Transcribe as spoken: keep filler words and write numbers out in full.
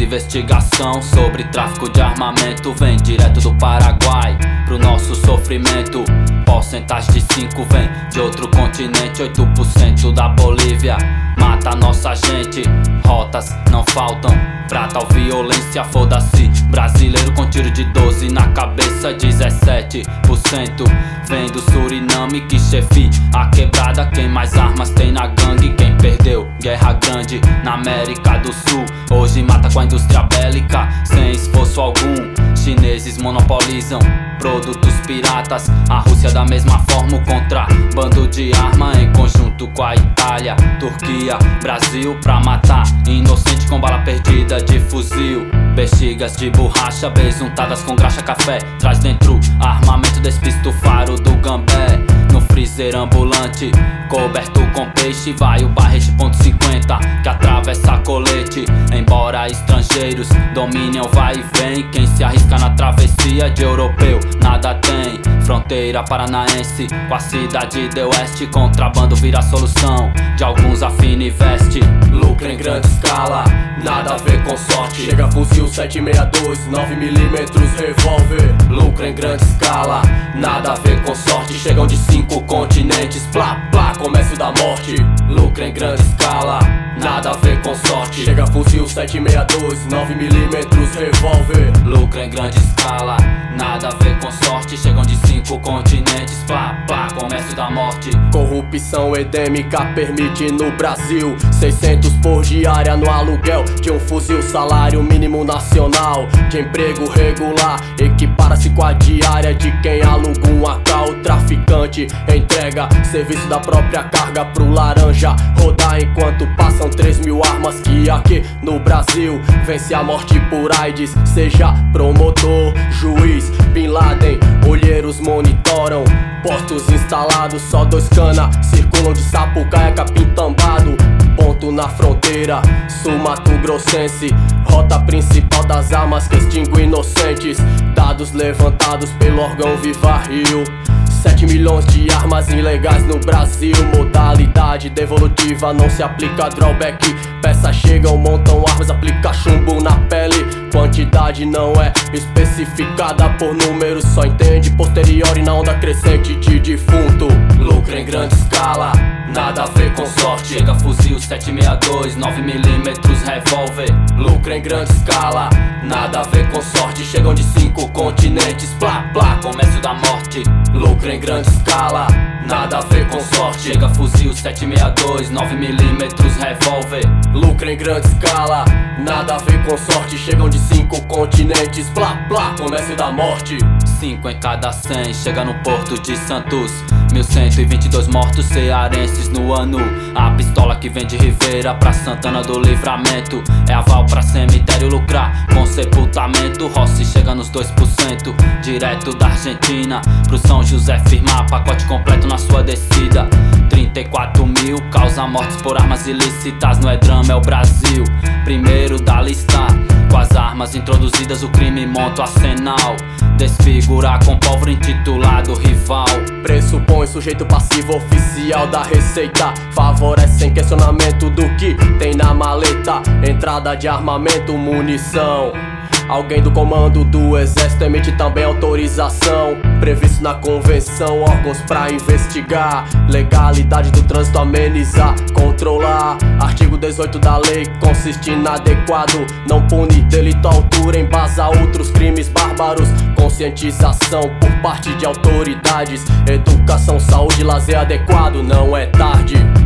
de investigação sobre tráfico de armamento vem direto do Paraguai pro nosso sofrimento. Porcentagem de cinco vem de outro continente. Oito por cento da Bolívia mata nossa gente. Rotas não faltam pra tal violência, foda-se. Brasileiro com tiro de doze na cabeça. Dezessete por cento vem do Suriname que chefia a quebrada. Quem mais armas tem na gangue? Quem perdeu guerra grande na América do Sul hoje mata com a indústria bélica sem esforço algum. Chineses monopolizam produtos piratas. A Rússia da mesma forma, o contrabando de arma em conjunto com a Itália, Turquia, Brasil pra matar inocente com bala perdida de fuzil. Bexigas de borracha, besuntadas com graxa, café. Traz dentro armamento, despista o faro do Gambé. No freezer ambulante, coberto com peixe, vai o barrete ponto cinquenta que atravessa colete. Embora estrangeiros dominem o vai e vem, quem se arrisca na travessia de europeu nada tem. Fronteira paranaense com a cidade de oeste, contrabando vira a solução de alguns afina e veste. Lucro em grande escala, nada a ver com sorte. Chega fuzil sete seis dois, nove milímetros revólver. Lucro em grande escala, nada a ver com sorte. Chegam de cinco continentes, plá plá, comércio da morte. Lucro em grande escala, nada a ver com sorte. Chega fuzil sete seis dois, nove milímetros revólver. Lucro em grande escala, nada a ver com sorte. Chegam de cinco continentes, plá plá, comércio da morte. Corrupção endêmica permite no Brasil seiscentos por diária no aluguel de um fuzil. Salário mínimo nacional de emprego regular equipara-se com a diária de quem aluga um A K. O traficante entrega serviço da própria carga pro laranja rodar, enquanto passam três mil armas que aqui no Brasil vence a morte por AIDS. Seja promotor, juiz, Bin Laden, olheiros monitoram. Postos instalados, só dois cana circulam de Sapucaia, capim tambado. Ponto na fronteira sul-mato-grossense, rota principal das armas que extinguem inocentes. Dados levantados pelo órgão Viva Rio. Sete milhões de armas ilegais no Brasil. Modalidade devolutiva, não se aplica drawback. Peças chegam, montam armas, aplica chumbo na pele. Quantidade não é especificada por números, só entende posterior e na onda crescente de defunto. Lucro em grande escala, nada a ver com sorte. Chega fuzil sete seis dois, nove milímetros revólver. Lucro em grande escala, nada a ver com sorte. Chegam de cinco continentes, plá plá, comércio da morte. Lucro em grande escala, nada a ver com sorte. Chega fuzil sete seis dois, nove milímetros revólver. Lucro em grande escala, nada a ver com sorte. Chegam de cinco continentes, plá plá, comércio da morte. Cinco em cada cem, chega no porto de Santos. Mil cento e vinte e dois mortos cearenses no ano. A pistola que vem de Ribeira pra Santana do Livramento é aval pra cemitério lucrar com sepultamento. Rossi chega nos dois por cento, direto da Argentina pro São José firmar pacote completo na sua descida. Trinta e quatro mil causa mortes por armas ilícitas. Não é drama, é o Brasil primeiro da lista. Com as armas introduzidas o crime monta o arsenal. Desfigurar com pólvora intitulado rival. Pressupõe sujeito passivo oficial da receita. Favorece sem questionamento do que tem na maleta. Entrada de armamento, munição. Alguém do comando do exército emite também autorização. Previsto na convenção, órgãos pra investigar. Legalidade do trânsito amenizar, controlar. Artigo dezoito da lei consiste inadequado. Não pune delito à altura, embasa outros crimes bárbaros. Conscientização por parte de autoridades. Educação, saúde, lazer adequado, não é tarde.